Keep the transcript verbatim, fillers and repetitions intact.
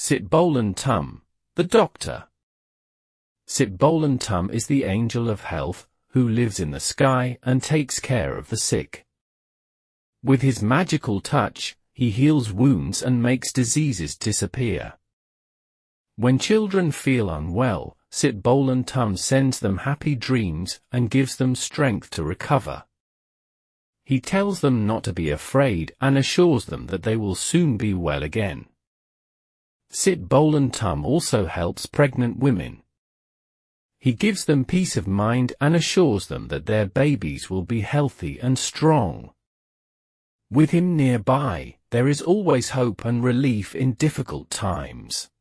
Sitbolan Tum, the doctor. Sitbolan Tum is the angel of health, who lives in the sky and takes care of the sick. With his magical touch, he heals wounds and makes diseases disappear. When children feel unwell, Sitbolan Tum sends them happy dreams and gives them strength to recover. He tells them not to be afraid and assures them that they will soon be well again. Sitbolan Tum also helps pregnant women. He gives them peace of mind and assures them that their babies will be healthy and strong. With him nearby, there is always hope and relief in difficult times.